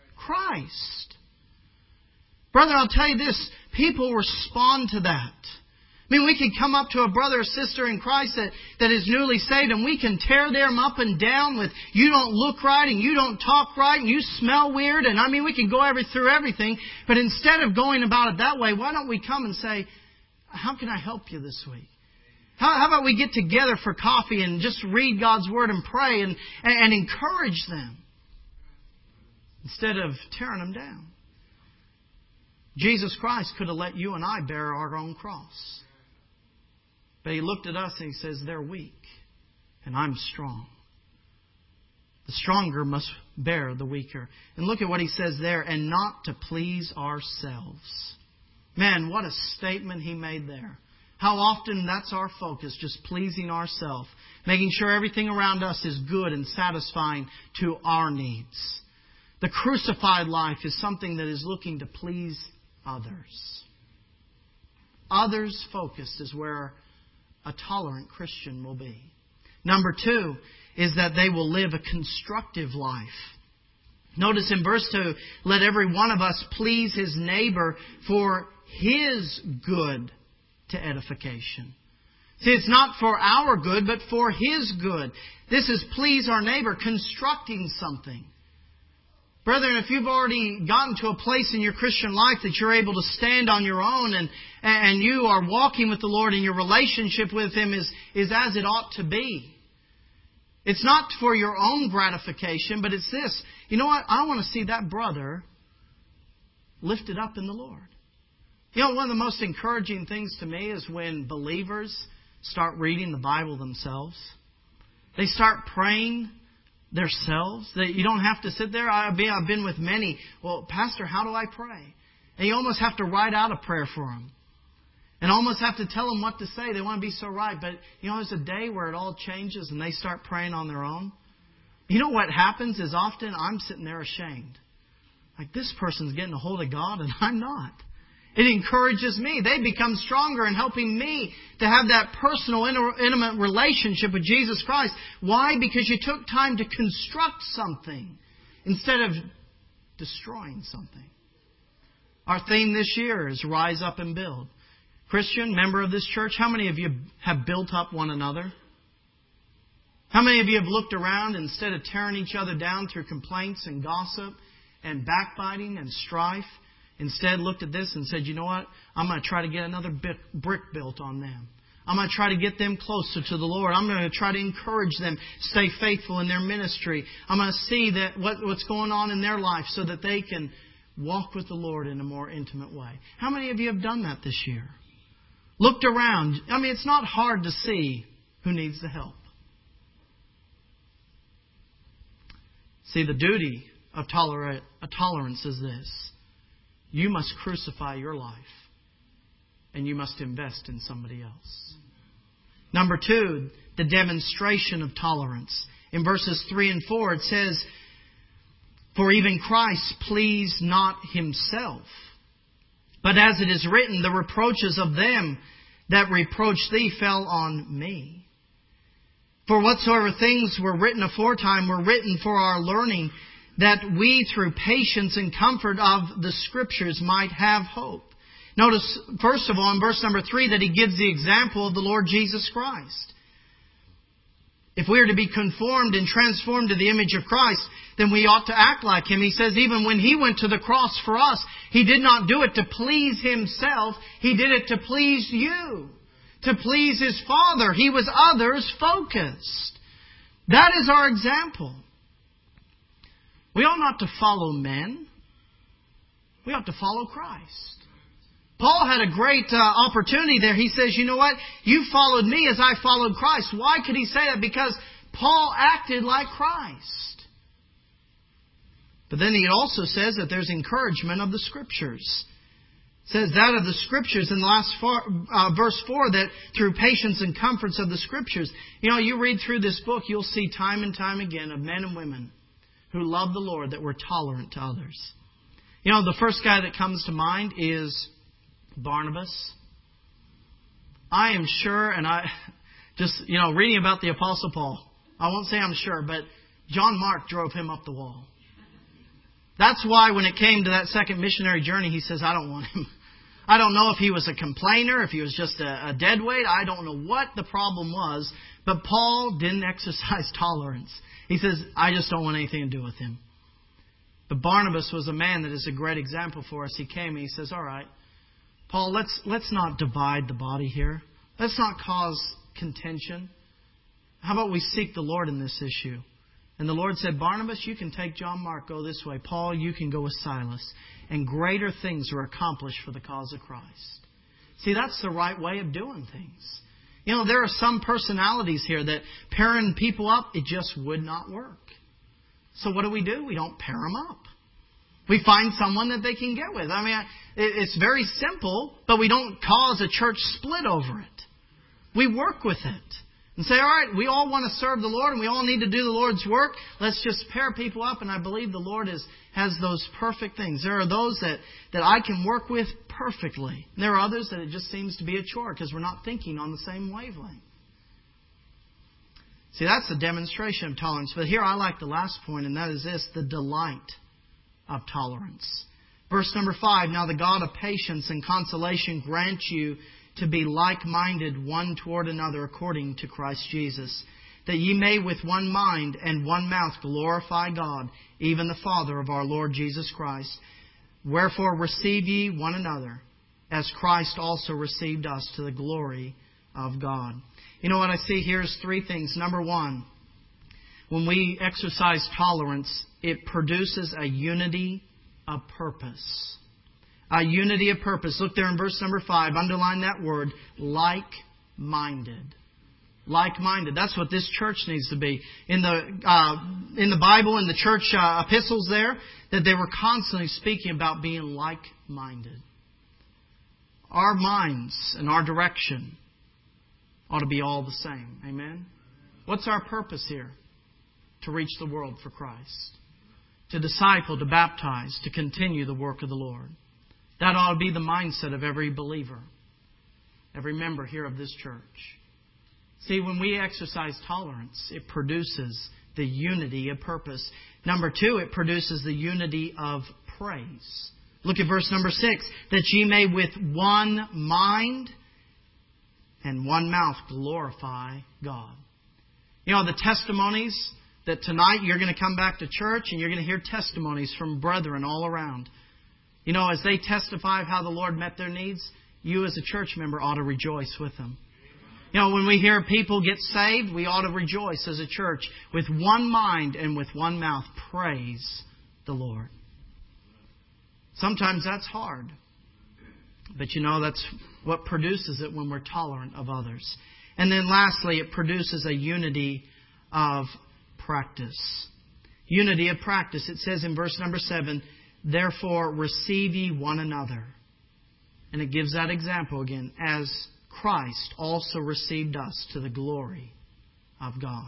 Christ. Brother, I'll tell you this, people respond to that. I mean, we can come up to a brother or sister in Christ that, that is newly saved and we can tear them up and down with, you don't look right and you don't talk right and you smell weird. And I mean, we can go every, through everything. But instead of going about it that way, why don't we come and say, how can I help you this week? How, how about we get together for coffee and just read God's Word and pray and, and, and encourage them instead of tearing them down? Jesus Christ could have let you and I bear our own cross. But He looked at us and He says, they're weak and I'm strong. The stronger must bear the weaker. And look at what He says there, and not to please ourselves. Man, what a statement He made there. How often that's our focus, just pleasing ourselves. Making sure everything around us is good and satisfying to our needs. The crucified life is something that is looking to please others. Others focused is where a tolerant Christian will be. Number two is that they will live a constructive life. Notice in verse two, let every one of us please his neighbor for His good to edification. See, it's not for our good, but for His good. This is please our neighbor, constructing something. Brethren, if you've already gotten to a place in your Christian life that you're able to stand on your own and, and you are walking with the Lord and your relationship with Him is, is as it ought to be. It's not for your own gratification, but it's this. You know what? I want to see that brother lifted up in the Lord. You know, one of the most encouraging things to me is when believers start reading the Bible themselves. They start praying themselves. That you don't have to sit there. I've been, I've been with many. Well, Pastor, how do I pray? And you almost have to write out a prayer for them. And almost have to tell them what to say. They want to be so right. But, you know, there's a day where it all changes and they start praying on their own. You know what happens is often I'm sitting there ashamed. Like, this person's getting a hold of God and I'm not. It encourages me. They become stronger in helping me to have that personal, intimate relationship with Jesus Christ. Why? Because you took time to construct something instead of destroying something. Our theme this year is Rise Up and Build. Christian, member of this church, how many of you have built up one another? How many of you have looked around instead of tearing each other down through complaints and gossip and backbiting and strife? Instead, looked at this and said, you know what? I'm going to try to get another brick built on them. I'm going to try to get them closer to the Lord. I'm going to try to encourage them, stay faithful in their ministry. I'm going to see that what, what's going on in their life so that they can walk with the Lord in a more intimate way. How many of you have done that this year? Looked around. I mean, it's not hard to see who needs the help. See, the duty of toler- a tolerance is this. You must crucify your life. And you must invest in somebody else. Number two, the demonstration of tolerance. In verses three and four it says, for even Christ pleased not Himself. But as it is written, the reproaches of them that reproached Thee fell on me. For whatsoever things were written aforetime were written for our learning, that we through patience and comfort of the Scriptures might have hope. Notice, first of all, in verse number three, that he gives the example of the Lord Jesus Christ. If we are to be conformed and transformed to the image of Christ, then we ought to act like Him. He says even when He went to the cross for us, He did not do it to please Himself. He did it to please you. To please His Father. He was others focused. That is our example. We ought not to follow men. We ought to follow Christ. Paul had a great uh, opportunity there. He says, you know what? You followed me as I followed Christ. Why could he say that? Because Paul acted like Christ. But then he also says that there's encouragement of the Scriptures. It says that of the Scriptures in the last four, uh, verse four, that through patience and comforts of the Scriptures. You know, you read through this book, you'll see time and time again of men and women who love the Lord, that were tolerant to others. You know, the first guy that comes to mind is Barnabas. I am sure, and I just, you know, reading about the Apostle Paul, I won't say I'm sure, but John Mark drove him up the wall. That's why when it came to that second missionary journey, he says, I don't want him. I don't know if he was a complainer, if he was just a, a deadweight. I don't know what the problem was, but Paul didn't exercise tolerance. He says, I just don't want anything to do with him. But Barnabas was a man that is a great example for us. He came and he says, all right, Paul, let's let's not divide the body here. Let's not cause contention. How about we seek the Lord in this issue? And the Lord said, Barnabas, you can take John Mark, go this way. Paul, you can go with Silas. And greater things are accomplished for the cause of Christ. See, that's the right way of doing things. You know, there are some personalities here that pairing people up, it just would not work. So what do we do? We don't pair them up. We find someone that they can get with. I mean, it's very simple, but we don't cause a church split over it. We work with it and say, all right, we all want to serve the Lord and we all need to do the Lord's work. Let's just pair people up, and I believe the Lord is, has those perfect things. There are those that, that I can work with perfectly. And there are others that it just seems to be a chore because we're not thinking on the same wavelength. See, that's a demonstration of tolerance. But here I like the last point, and that is this, the delight of tolerance. Verse number five, now the God of patience and consolation grant you to be like-minded one toward another according to Christ Jesus, that ye may with one mind and one mouth glorify God, even the Father of our Lord Jesus Christ. Wherefore receive ye one another, as Christ also received us to the glory of God. You know what I see here is three things. Number one, when we exercise tolerance, it produces a unity of purpose. A unity of purpose. Look there in verse number five. Underline that word, like-minded. Like-minded. That's what this church needs to be. In the uh, in the Bible, in the church uh, epistles there, that they were constantly speaking about being like-minded. Our minds and our direction ought to be all the same. Amen? What's our purpose here? To reach the world for Christ. To disciple, to baptize, to continue the work of the Lord. That ought to be the mindset of every believer, every member here of this church. See, when we exercise tolerance, it produces the unity of purpose. Number two, it produces the unity of praise. Look at verse number six. That ye may with one mind and one mouth glorify God. You know, the testimonies that tonight you're going to come back to church and you're going to hear testimonies from brethren all around. You know, as they testify of how the Lord met their needs, you as a church member ought to rejoice with them. You know, when we hear people get saved, we ought to rejoice as a church with one mind and with one mouth. Praise the Lord. Sometimes that's hard. But you know, that's what produces it when we're tolerant of others. And then lastly, it produces a unity of practice. Unity of practice. It says in verse number seven, therefore receive ye one another. And it gives that example again, as Christ also received us to the glory of God.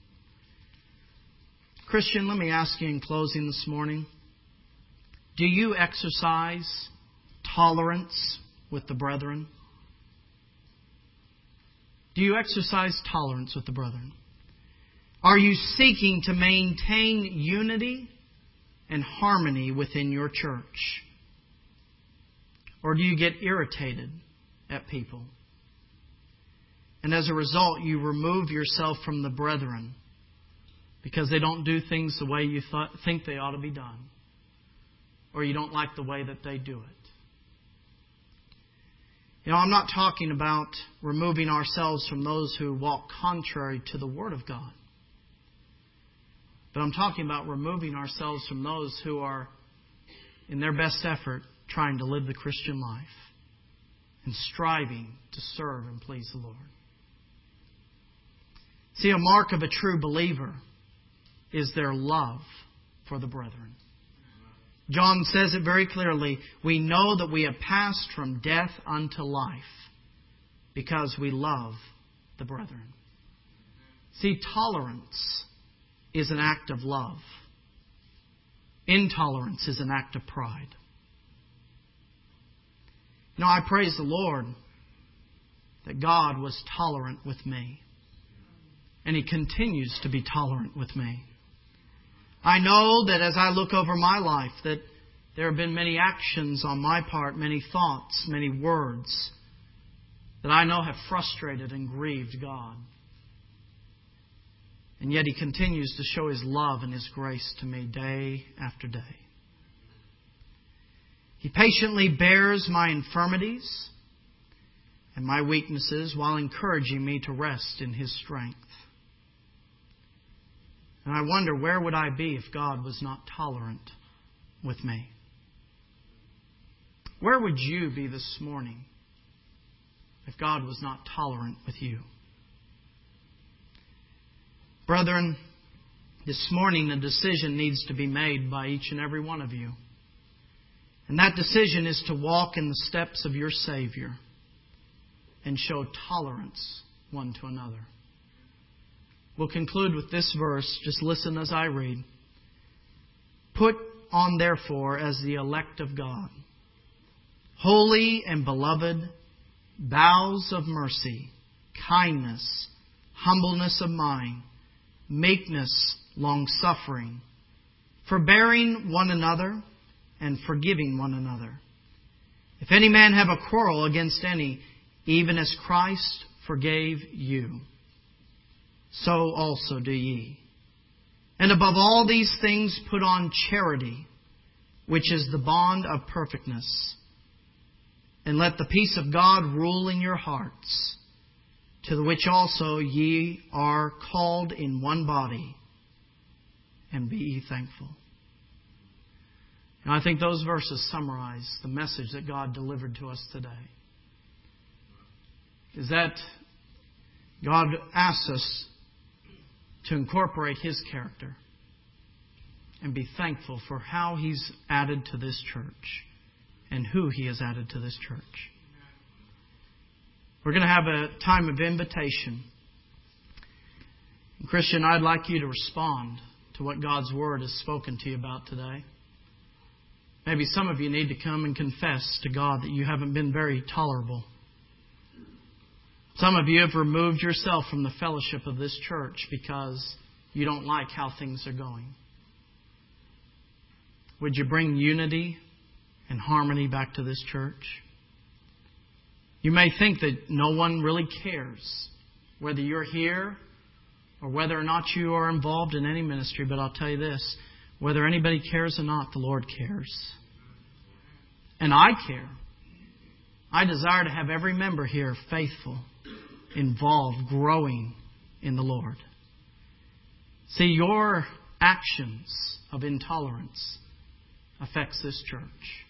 Christian, let me ask you in closing this morning, do you exercise tolerance with the brethren? Do you exercise tolerance with the brethren? Are you seeking to maintain unity and harmony within your church? Or do you get irritated at people? And as a result, you remove yourself from the brethren because they don't do things the way you th- think they ought to be done. Or you don't like the way that they do it. You know, I'm not talking about removing ourselves from those who walk contrary to the Word of God. But I'm talking about removing ourselves from those who are, in their best effort, trying to live the Christian life and striving to serve and please the Lord. See, a mark of a true believer is their love for the brethren. John says it very clearly. We know that we have passed from death unto life because we love the brethren. See, tolerance is an act of love. Intolerance is an act of pride. Now, I praise the Lord that God was tolerant with me. And He continues to be tolerant with me. I know that as I look over my life, that there have been many actions on my part, many thoughts, many words that I know have frustrated and grieved God. And yet He continues to show His love and His grace to me day after day. He patiently bears my infirmities and my weaknesses while encouraging me to rest in His strength. And I wonder, where would I be if God was not tolerant with me? Where would you be this morning if God was not tolerant with you? Brethren, this morning a decision needs to be made by each and every one of you. And that decision is to walk in the steps of your Savior and show tolerance one to another. We'll conclude with this verse. Just listen as I read. Put on therefore as the elect of God, holy and beloved, bowels of mercy, kindness, humbleness of mind, meekness, long-suffering, forbearing one another, and forgiving one another. If any man have a quarrel against any, even as Christ forgave you, so also do ye. And above all these things put on charity, which is the bond of perfectness. And let the peace of God rule in your hearts, to the which also ye are called in one body, and be ye thankful. And I think those verses summarize the message that God delivered to us today. Is that God asks us to incorporate His character and be thankful for how He's added to this church and who He has added to this church. We're going to have a time of invitation. And Christian, I'd like you to respond to what God's Word has spoken to you about today. Maybe some of you need to come and confess to God that you haven't been very tolerable. Some of you have removed yourself from the fellowship of this church because you don't like how things are going. Would you bring unity and harmony back to this church? You may think that no one really cares whether you're here or whether or not you are involved in any ministry, but I'll tell you this, whether anybody cares or not, the Lord cares. And I care. I desire to have every member here faithful, involved, growing in the Lord. See, your actions of intolerance affects this church.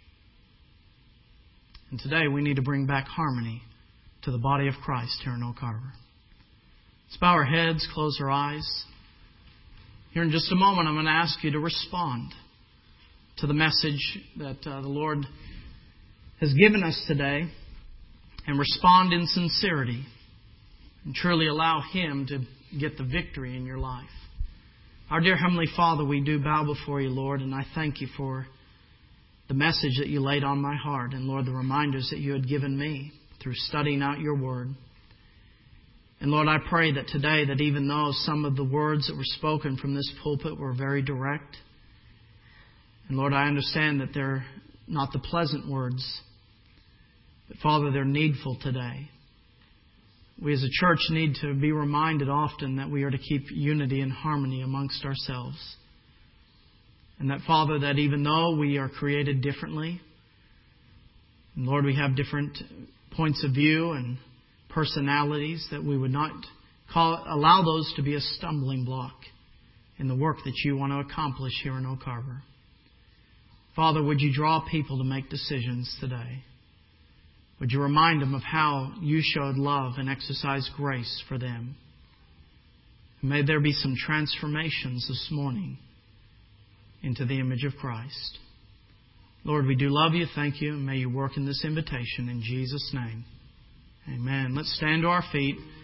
And today we need to bring back harmony to the body of Christ here in Oak Harbor. Let's bow our heads, close our eyes. Here in just a moment, I'm going to ask you to respond to the message that uh, the Lord has given us today, and respond in sincerity and truly allow Him to get the victory in your life. Our dear Heavenly Father, we do bow before you, Lord, and I thank you for the message that you laid on my heart, and Lord, the reminders that you had given me through studying out your Word. And Lord, I pray that today, that even though some of the words that were spoken from this pulpit were very direct, and Lord, I understand that they're not the pleasant words, but Father, they're needful today. We as a church need to be reminded often that we are to keep unity and harmony amongst ourselves. And that, Father, that even though we are created differently, and Lord, we have different points of view and personalities, that we would not call, allow those to be a stumbling block in the work that you want to accomplish here in Oak Harbor. Father, would you draw people to make decisions today? Would you remind them of how you showed love and exercised grace for them? May there be some transformations this morning into the image of Christ. Lord, we do love you. Thank you. And may you work in this invitation in Jesus' name. Amen. Let's stand to our feet.